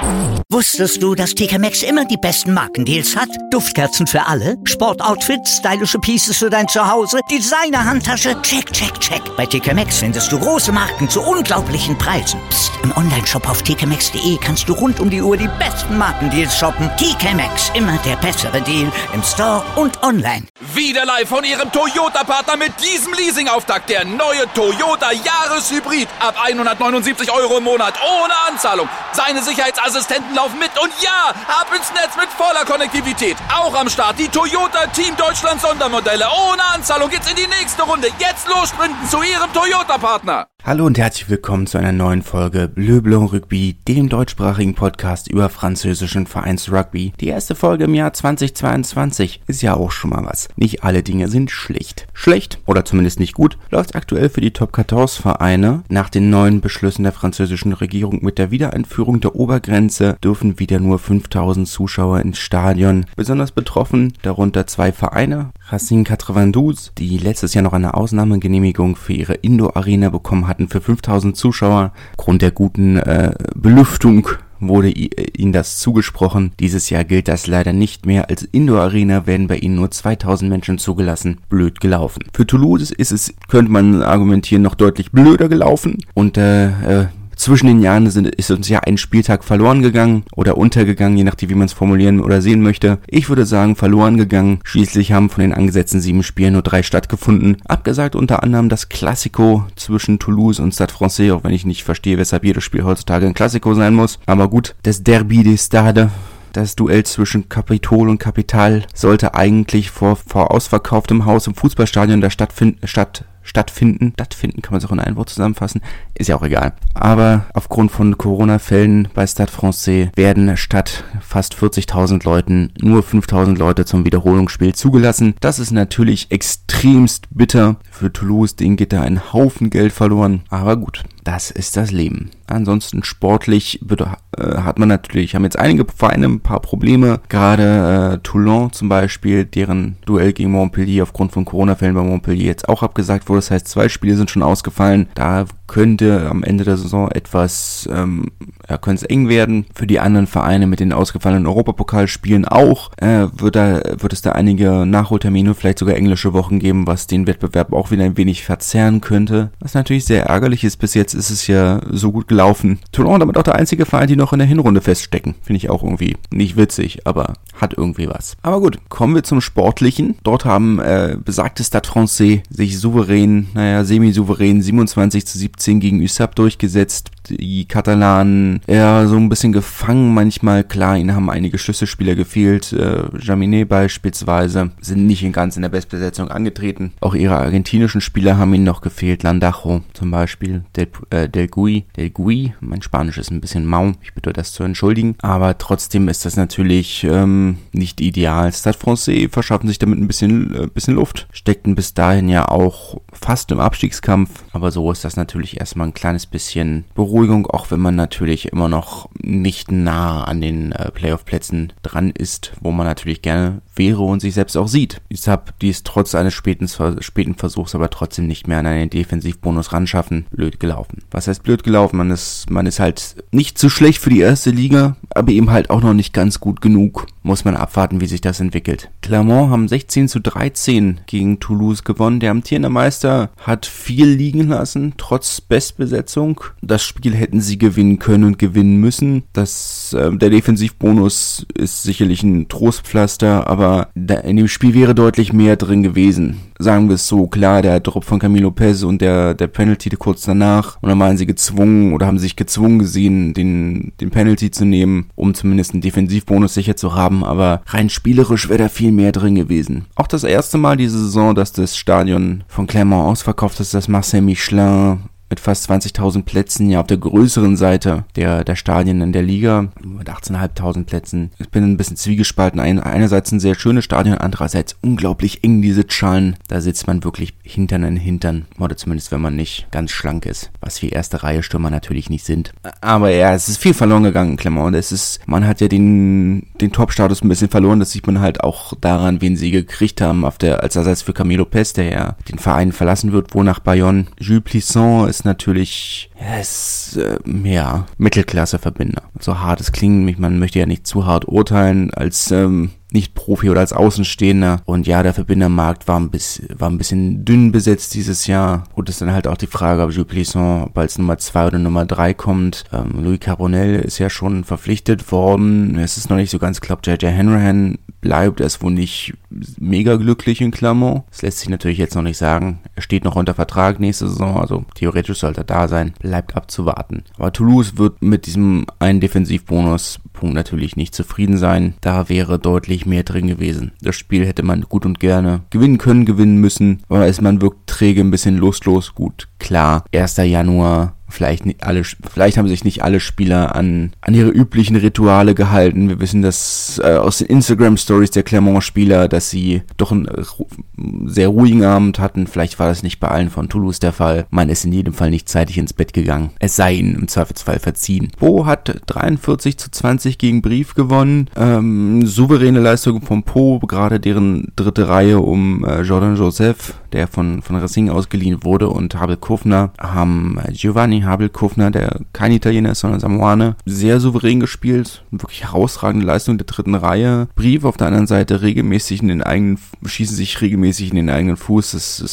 Wusstest du, dass TK Maxx immer die besten Markendeals hat? Duftkerzen für alle, Sportoutfits, stylische Pieces für dein Zuhause, Designer-Handtasche, check, check, check. Bei TK Maxx findest du große Marken zu unglaublichen Preisen. Psst. Im Onlineshop auf tkmaxx.de kannst du rund um die Uhr die besten Markendeals shoppen. TK Maxx, immer der bessere Deal im Store und online. Wieder live von Ihrem Toyota-Partner mit diesem Leasing-Auftakt. Der neue Toyota Jahreshybrid. Ab 179 € im Monat. Ohne Anzahlung. Seine Sicherheitsassistenten laufen mit. Und ja, ab ins Netz mit voller Konnektivität. Auch am Start die Toyota Team Deutschland Sondermodelle. Ohne Anzahlung geht's in die nächste Runde. Jetzt los sprinten zu Ihrem Toyota-Partner. Hallo und herzlich willkommen zu einer neuen Folge Bleu Blanc Rugby, dem deutschsprachigen Podcast über französischen Vereinsrugby. Die erste Folge im Jahr 2022 ist ja auch schon mal was. Nicht alle Dinge sind schlecht. Schlecht, oder zumindest nicht gut, läuft aktuell für die Top 14 Vereine. Nach den neuen Beschlüssen der französischen Regierung mit der Wiedereinführung der Obergrenze dürfen wieder nur 5000 Zuschauer ins Stadion. Besonders betroffen darunter 2 Vereine, Racing 92, die letztes Jahr noch eine Ausnahmegenehmigung für ihre Indoor-Arena bekommen hatten für 5000 Zuschauer. Aufgrund der guten Belüftung wurde ihnen das zugesprochen. Dieses Jahr gilt das leider nicht mehr. Als Indoor-Arena werden bei ihnen nur 2000 Menschen zugelassen. Blöd gelaufen. Für Toulouse ist es, könnte man argumentieren, noch deutlich blöder gelaufen. Und zwischen den Jahren ist uns ja ein Spieltag verloren gegangen oder untergegangen, je nachdem wie man es formulieren oder sehen möchte. Ich würde sagen verloren gegangen. Schließlich haben von den angesetzten 7 Spielen nur 3 stattgefunden. Abgesagt unter anderem das Classico zwischen Toulouse und Stade Français, auch wenn ich nicht verstehe, weshalb jedes Spiel heutzutage ein Classico sein muss. Aber gut, das Derby des Stades. Das Duell zwischen Kapitol und Kapital sollte eigentlich vor ausverkauftem Haus im Fußballstadion da stattfinden, kann man es auch in ein Wort zusammenfassen, ist ja auch egal. Aber aufgrund von Corona-Fällen bei Stade Français werden statt fast 40.000 Leuten nur 5.000 Leute zum Wiederholungsspiel zugelassen. Das ist natürlich extremst bitter. Für Toulouse, denen geht da ein Haufen Geld verloren. Aber gut, das ist das Leben. Ansonsten sportlich haben jetzt einige Vereine ein paar Probleme. Gerade Toulon zum Beispiel, deren Duell gegen Montpellier aufgrund von Corona-Fällen bei Montpellier jetzt auch abgesagt wurde. Das heißt, 2 Spiele sind schon ausgefallen. Da könnte am Ende der Saison etwas, könnte es eng werden. Für die anderen Vereine mit den ausgefallenen Europapokalspielen auch wird es da einige Nachholtermine, vielleicht sogar englische Wochen geben, was den Wettbewerb auch wieder ein wenig verzerren könnte. Was natürlich sehr ärgerlich ist. Bis jetzt ist es ja so gut gelaufen. Toulon damit auch der einzige Verein, die noch in der Hinrunde feststecken. Finde ich auch irgendwie nicht witzig, aber hat irgendwie was. Aber gut, kommen wir zum Sportlichen. Dort haben besagte Stade Français sich semi-souverän 27-17 gegen USAP durchgesetzt. Die Katalanen so ein bisschen gefangen manchmal. Klar, ihnen haben einige Schlüsselspieler gefehlt. Jaminet beispielsweise sind nicht ganz in der Bestbesetzung angetreten. Auch ihre argentinischen Spieler haben ihnen noch gefehlt. Landajo zum Beispiel, Del Gui. Mein Spanisch ist ein bisschen mau. Ich bitte das zu entschuldigen. Aber trotzdem ist das natürlich nicht ideal. Stade Français verschaffen sich damit ein bisschen Luft. Steckten bis dahin ja auch fast im Abstiegskampf. Aber so ist das natürlich erstmal ein kleines bisschen Beruhigung, auch wenn man natürlich immer noch nicht nah an den Playoff-Plätzen dran ist, wo man natürlich gerne wäre und sich selbst auch sieht. USAP, die es trotz eines späten Versuchs aber trotzdem nicht mehr an einen Defensivbonus ranschaffen. Blöd gelaufen. Was heißt blöd gelaufen? Man ist halt nicht zu schlecht für die erste Liga, aber eben halt auch noch nicht ganz gut genug. Muss man abwarten, wie sich das entwickelt. Clermont haben 16-13 gegen Toulouse gewonnen. Der amtierende Meister hat viel liegen lassen, trotz Bestbesetzung. Das Spiel hätten sie gewinnen können und gewinnen müssen. Der Defensivbonus ist sicherlich ein Trostpflaster, aber in dem Spiel wäre deutlich mehr drin gewesen. Sagen wir es so, klar, der Drop von Camille Lopez und der Penalty kurz danach. Und dann waren sie haben sich gezwungen gesehen, den Penalty zu nehmen, um zumindest einen Defensivbonus sicher zu haben. Aber rein spielerisch wäre da viel mehr drin gewesen. Auch das erste Mal diese Saison, dass das Stadion von Clermont ausverkauft ist, das Marcel Michelin mit fast 20.000 Plätzen, ja auf der größeren Seite der Stadien in der Liga, mit 18.500 Plätzen. Ich bin ein bisschen zwiegespalten. Einerseits ein sehr schönes Stadion, andererseits unglaublich eng diese Zahlen. Da sitzt man wirklich Hintern in Hintern, oder zumindest wenn man nicht ganz schlank ist, was wir erste Reihe Stürmer natürlich nicht sind. Aber ja, es ist viel verloren gegangen in Clermont. Man hat ja den Top-Status ein bisschen verloren. Das sieht man halt auch daran, wen sie gekriegt haben als Ersatz für Camille Lopez, der ja den Verein verlassen wird, wo nach Bayonne. Jules Plisson ist natürlich Mittelklasse-Verbinder. So hart es klingt, man möchte ja nicht zu hart urteilen als Nicht-Profi oder als Außenstehender. Und ja, der Verbindermarkt war ein bisschen dünn besetzt dieses Jahr. Und es ist dann halt auch die Frage, ob Jules Plisson als Nummer 2 oder Nummer 3 kommt. Louis Carbonell ist ja schon verpflichtet worden. Es ist noch nicht so ganz klar, ob JJ Hanrahan bleibt. Er ist wohl nicht mega glücklich in Clermont. Das lässt sich natürlich jetzt noch nicht sagen. Er steht noch unter Vertrag nächste Saison, also theoretisch sollte er da sein. Bleibt abzuwarten. Aber Toulouse wird mit diesem einen Defensivbonuspunkt natürlich nicht zufrieden sein. Da wäre deutlich mehr drin gewesen. Das Spiel hätte man gut und gerne gewinnen können, gewinnen müssen. Aber man wirkt träge, ein bisschen lustlos. Gut, klar. 1. Januar. Vielleicht haben sich nicht alle Spieler an ihre üblichen Rituale gehalten. Wir wissen das aus den Instagram-Stories der Clermont-Spieler, dass sie doch einen sehr ruhigen Abend hatten. Vielleicht war das nicht bei allen von Toulouse der Fall. Man ist in jedem Fall nicht zeitig ins Bett gegangen. Es sei ihnen im Zweifelsfall verziehen. Pau hat 43-20 gegen Brive gewonnen. Souveräne Leistung von Pau, gerade deren dritte Reihe um Jordan Joseph, der von Racing ausgeliehen wurde, und Habel Kofner haben Giovanni Habel-Kofner, der kein Italiener ist, sondern Samoane, sehr souverän gespielt. Wirklich herausragende Leistung der dritten Reihe. Brive auf der anderen Seite schießen sich regelmäßig in den eigenen Fuß.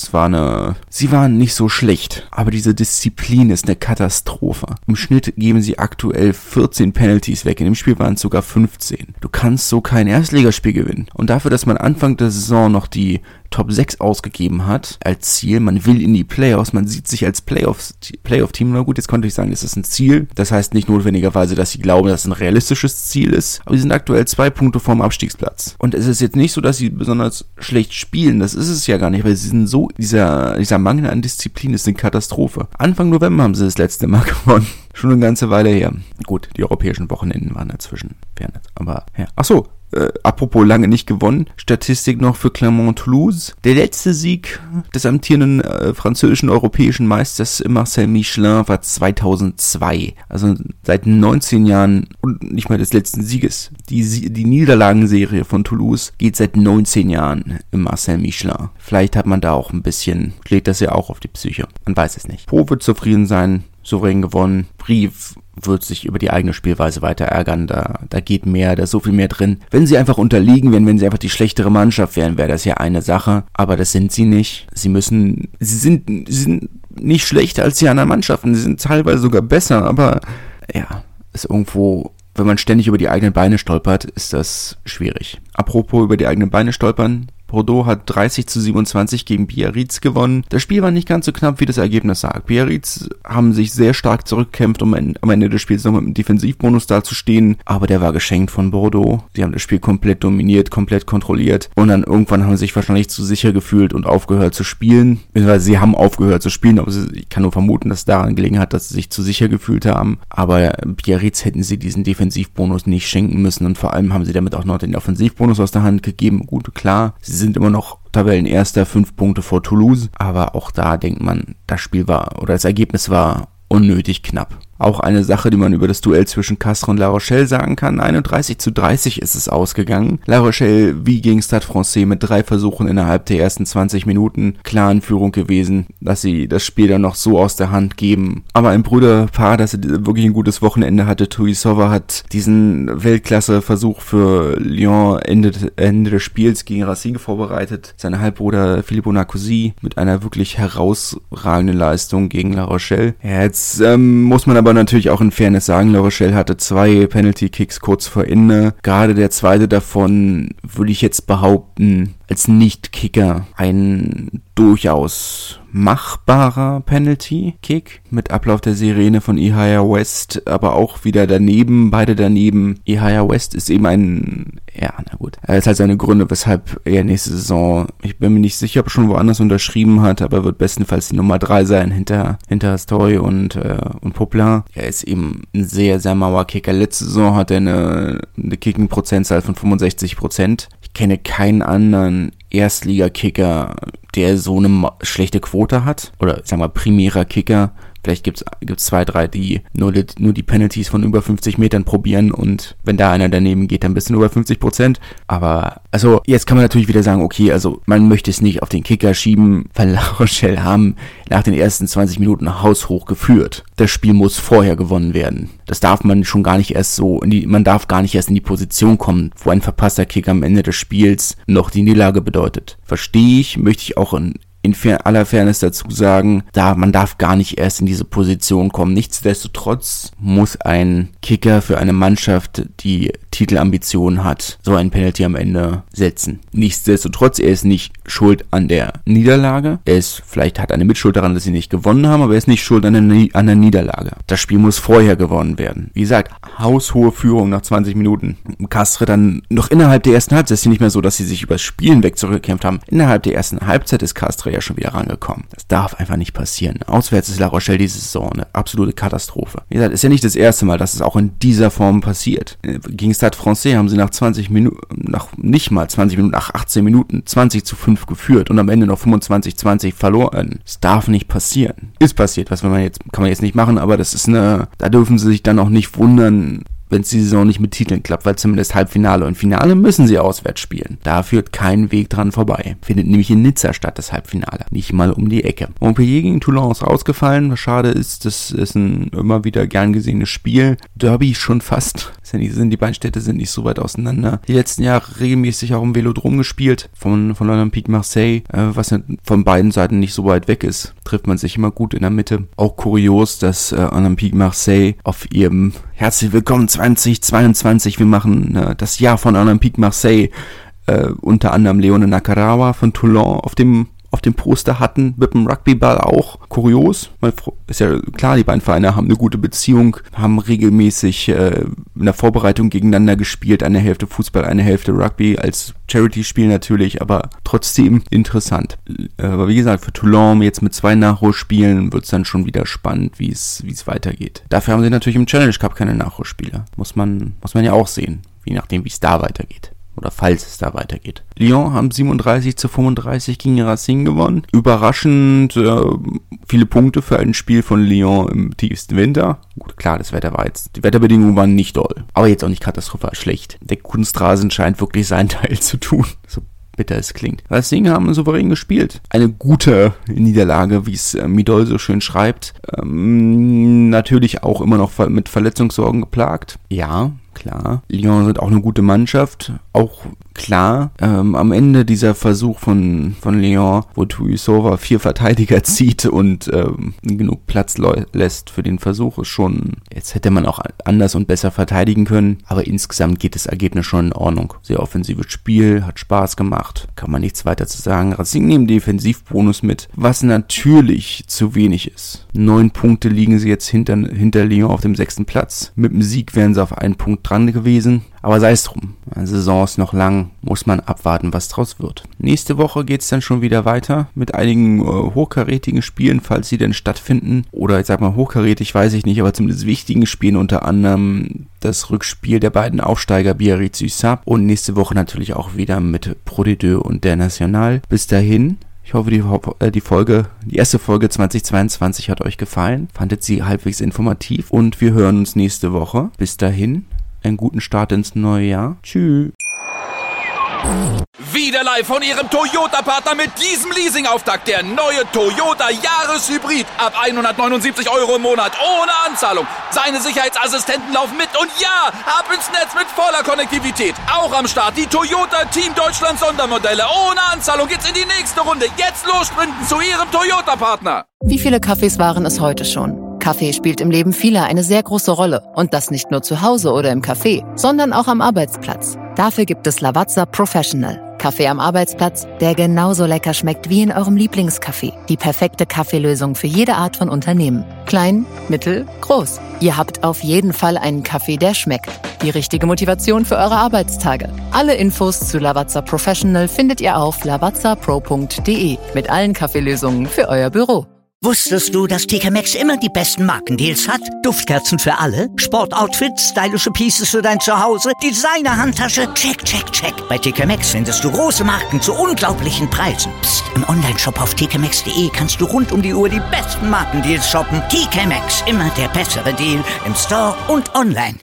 Sie waren nicht so schlecht, aber diese Disziplin ist eine Katastrophe. Im Schnitt geben sie aktuell 14 Penalties weg. In dem Spiel waren es sogar 15. Du kannst so kein Erstligaspiel gewinnen. Und dafür, dass man Anfang der Saison noch die Top 6 ausgegeben hat als Ziel, man will in die Playoffs, man sieht sich als Playoff-Team. Na gut, jetzt konnte ich sagen, das ist ein Ziel. Das heißt nicht notwendigerweise, dass sie glauben, dass es ein realistisches Ziel ist, aber sie sind aktuell 2 Punkte vorm Abstiegsplatz. Und es ist jetzt nicht so, dass sie besonders schlecht spielen, das ist es ja gar nicht, weil sie sind so, dieser Mangel an Disziplin ist eine Katastrophe. Anfang November haben sie das letzte Mal gewonnen. Schon eine ganze Weile her. Gut, die europäischen Wochenenden waren dazwischen. Fairness. Aber, ja. Achso, apropos lange nicht gewonnen, Statistik noch für Clermont-Toulouse. Der letzte Sieg des amtierenden französischen europäischen Meisters Marcel Michelin war 2002. Also seit 19 Jahren und nicht mal des letzten Sieges. Die Niederlagenserie von Toulouse geht seit 19 Jahren im Marcel Michelin. Vielleicht hat man da auch ein bisschen, schlägt das ja auch auf die Psyche. Man weiß es nicht. Pau wird zufrieden sein. Souverän gewonnen. Brive wird sich über die eigene Spielweise weiter ärgern. Da geht mehr, da ist so viel mehr drin. Wenn sie einfach unterlegen wären, wenn sie einfach die schlechtere Mannschaft wären, wäre das ja eine Sache. Aber das sind sie nicht. Sie sind nicht schlechter als die anderen Mannschaften. Sie sind teilweise sogar besser. Aber ja, ist irgendwo, wenn man ständig über die eigenen Beine stolpert, ist das schwierig. Apropos über die eigenen Beine stolpern. Bordeaux hat 30-27 gegen Biarritz gewonnen. Das Spiel war nicht ganz so knapp, wie das Ergebnis sagt. Biarritz haben sich sehr stark zurückgekämpft, um am Ende des Spiels noch mit einem Defensivbonus dazustehen. Aber der war geschenkt von Bordeaux. Sie haben das Spiel komplett dominiert, komplett kontrolliert. Und dann irgendwann haben sie sich wahrscheinlich zu sicher gefühlt und aufgehört zu spielen. Beziehungsweise sie haben aufgehört zu spielen, aber ich kann nur vermuten, dass es daran gelegen hat, dass sie sich zu sicher gefühlt haben. Aber Biarritz hätten sie diesen Defensivbonus nicht schenken müssen. Und vor allem haben sie damit auch noch den Offensivbonus aus der Hand gegeben. Gut, klar, sie sind immer noch Tabellenerster, 5 Punkte vor Toulouse, aber auch da denkt man, das Ergebnis war unnötig knapp. Auch eine Sache, die man über das Duell zwischen Castres und La Rochelle sagen kann. 31-30 ist es ausgegangen. La Rochelle wie gegen Stade Francais mit 3 Versuchen innerhalb der ersten 20 Minuten klar in Führung gewesen, dass sie das Spiel dann noch so aus der Hand geben. Aber ein Brüderpaar, das wirklich ein gutes Wochenende hatte, Tuisova hat diesen Weltklasse-Versuch für Lyon Ende des Spiels gegen Racing vorbereitet. Sein Halbbruder Filippo Narcosi mit einer wirklich herausragenden Leistung gegen La Rochelle. Ja, jetzt muss man aber natürlich auch in Fairness sagen, La Rochelle hatte 2 Penalty-Kicks kurz vor Ende. Gerade der zweite davon, würde ich jetzt behaupten, als Nicht-Kicker ein durchaus machbarer Penalty-Kick mit Ablauf der Sirene von Ihaya West, aber auch wieder beide daneben. Ihaya West ist eben er hat halt seine Gründe, weshalb er nächste Saison, ich bin mir nicht sicher, ob er schon woanders unterschrieben hat, aber wird bestenfalls die Nummer 3 sein, hinter Stoy und Poplin. Er ist eben ein sehr, sehr mauer Kicker. Letzte Saison hat er eine Kicking-Prozentzahl von 65%. Ich kenne keinen anderen Erstliga-Kicker, der so eine schlechte Quote hat. Oder, sagen wir, primärer Kicker. Vielleicht gibt's 2, 3, die nur die Penalties von über 50 Metern probieren und wenn da einer daneben geht, dann bist du nur bei 50%. Aber, also, jetzt kann man natürlich wieder sagen, okay, also, man möchte es nicht auf den Kicker schieben, weil La Rochelle haben nach den ersten 20 Minuten haushoch geführt. Das Spiel muss vorher gewonnen werden. Das darf man schon gar nicht erst man darf gar nicht erst in die Position kommen, wo ein verpasster Kick am Ende des Spiels noch die Niederlage bedeutet. Verstehe ich, möchte ich auch in aller Fairness dazu sagen, man darf gar nicht erst in diese Position kommen. Nichtsdestotrotz muss ein Kicker für eine Mannschaft, die Titelambitionen hat, so ein Penalty am Ende setzen. Nichtsdestotrotz, er ist nicht schuld an der Niederlage. Vielleicht hat eine Mitschuld daran, dass sie nicht gewonnen haben, aber er ist nicht schuld an der Niederlage. Das Spiel muss vorher gewonnen werden. Wie gesagt, haushohe Führung nach 20 Minuten. Castres dann noch innerhalb der ersten Halbzeit, ist nicht mehr so, dass sie sich übers Spielen weg zurückgekämpft haben. Innerhalb der ersten Halbzeit ist Castres ja schon wieder rangekommen. Das darf einfach nicht passieren. Auswärts ist La Rochelle diese Saison eine absolute Katastrophe. Wie gesagt, ist ja nicht das erste Mal, dass es auch in dieser Form passiert. Gegen Stade Francais haben sie nach 18 Minuten, nach 20:5 geführt und am Ende noch 25-20 verloren. Das darf nicht passieren. Ist passiert, kann man jetzt nicht machen, aber da dürfen sie sich dann auch nicht wundern, wenn es die Saison nicht mit Titeln klappt, weil zumindest Halbfinale und Finale müssen sie auswärts spielen. Da führt kein Weg dran vorbei. Findet nämlich in Nizza statt, das Halbfinale. Nicht mal um die Ecke. Montpellier gegen Toulon ist rausgefallen. Was schade ist, das ist ein immer wieder gern gesehenes Spiel. Derby schon fast. Die beiden Städte sind nicht so weit auseinander. Die letzten Jahre regelmäßig auch im Velodrom gespielt. Von Olympique Marseille, was von beiden Seiten nicht so weit weg ist. Trifft man sich immer gut in der Mitte. Auch kurios, dass Olympique Marseille auf ihrem Herzlich willkommen 2022. Wir machen das Jahr von Olympique Marseille. Unter anderem Leone Nakarawa von Toulon auf dem Poster hatten, mit dem Rugbyball auch. Kurios, ist ja klar, die beiden Vereine haben eine gute Beziehung, haben regelmäßig in der Vorbereitung gegeneinander gespielt, eine Hälfte Fußball, eine Hälfte Rugby, als Charity-Spiel natürlich, aber trotzdem interessant. Aber wie gesagt, für Toulon jetzt mit 2 Nachholspielen wird es dann schon wieder spannend, wie es weitergeht. Dafür haben sie natürlich im Challenge Cup keine Nachholspiele. Muss man ja auch sehen, je nachdem, wie es da weitergeht. Oder falls es da weitergeht. Lyon haben 37:35 gegen Racing gewonnen. Überraschend viele Punkte für ein Spiel von Lyon im tiefsten Winter. Gut, klar, die Wetterbedingungen waren nicht doll. Aber jetzt auch nicht katastrophal schlecht. Der Kunstrasen scheint wirklich seinen Teil zu tun. So bitter es klingt. Racing haben souverän gespielt. Eine gute Niederlage, wie es Midol so schön schreibt. Natürlich auch immer noch mit Verletzungssorgen geplagt. Ja, klar. Lyon sind auch eine gute Mannschaft. Auch klar, am Ende dieser Versuch von Lyon, wo Tuisova 4 Verteidiger zieht und genug Platz lässt für den Versuch, ist schon, jetzt hätte man auch anders und besser verteidigen können, aber insgesamt geht das Ergebnis schon in Ordnung. Sehr offensives Spiel, hat Spaß gemacht, kann man nichts weiter zu sagen. Racing nehmen Defensivbonus mit, was natürlich zu wenig ist. 9 Punkte liegen sie jetzt hinter Lyon auf dem 6. Platz. Mit dem Sieg wären sie auf 1 Punkt dran gewesen. Aber sei es drum. Die Saison ist noch lang, muss man abwarten, was draus wird. Nächste Woche geht's dann schon wieder weiter mit einigen hochkarätigen Spielen, falls sie denn stattfinden. Oder ich sag mal hochkarätig, weiß ich nicht, aber zumindest wichtigen Spielen, unter anderem das Rückspiel der beiden Aufsteiger Biarritz-USAP und nächste Woche natürlich auch wieder mit Pro D2 und der National. Bis dahin. Ich hoffe, die erste Folge 2022 hat euch gefallen. Fandet sie halbwegs informativ und wir hören uns nächste Woche. Bis dahin, einen guten Start ins neue Jahr. Tschüss. Wieder live von Ihrem Toyota-Partner mit diesem Leasing-Auftakt. Der neue Toyota Jahreshybrid. Ab 179 € im Monat. Ohne Anzahlung. Seine Sicherheitsassistenten laufen mit. Und ja, ab ins Netz mit voller Konnektivität. Auch am Start die Toyota Team Deutschland Sondermodelle. Ohne Anzahlung geht's in die nächste Runde. Jetzt los sprinten zu Ihrem Toyota-Partner. Wie viele Kaffees waren es heute schon? Kaffee spielt im Leben vieler eine sehr große Rolle. Und das nicht nur zu Hause oder im Café, sondern auch am Arbeitsplatz. Dafür gibt es Lavazza Professional. Kaffee am Arbeitsplatz, der genauso lecker schmeckt wie in eurem Lieblingscafé. Die perfekte Kaffeelösung für jede Art von Unternehmen. Klein, mittel, groß. Ihr habt auf jeden Fall einen Kaffee, der schmeckt. Die richtige Motivation für eure Arbeitstage. Alle Infos zu Lavazza Professional findet ihr auf lavazzapro.de mit allen Kaffeelösungen für euer Büro. Wusstest du, dass TK Maxx immer die besten Markendeals hat? Duftkerzen für alle, Sportoutfits, stylische Pieces für dein Zuhause, Designer-Handtasche, check, check, check. Bei TK Maxx findest du große Marken zu unglaublichen Preisen. Psst. Im Onlineshop auf tkmaxx.de kannst du rund um die Uhr die besten Markendeals shoppen. TK Maxx, immer der bessere Deal im Store und online.